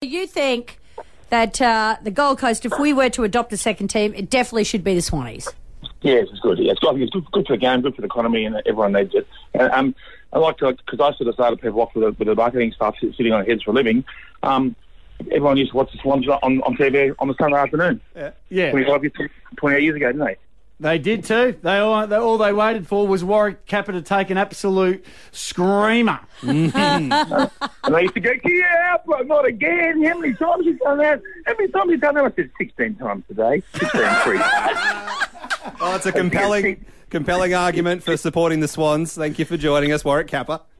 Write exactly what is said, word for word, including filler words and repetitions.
You think that uh, the Gold Coast, if we were to adopt a second team, it definitely should be the Swannies? Yes, it's good. Yeah, it's good. It's good, good for the game, good for the economy, and everyone needs it. And, um, I like to, because I sort of started people off with the, with the marketing staff sitting on their heads for a living. Um, everyone used to watch the Swans on, on T V on the Sunday afternoon. Uh, yeah. twenty-five years, twenty-eight years ago, didn't they? They did too. They all, they, all they waited for was Warwick Kappa to take an absolute screamer. And they used to go, get out, bro, not again. How many times you done that? How many times you done that? I said sixteen times today. sixteen, three. Oh, it's a compelling, compelling argument for supporting the Swans. Thank you for joining us, Warwick Kappa.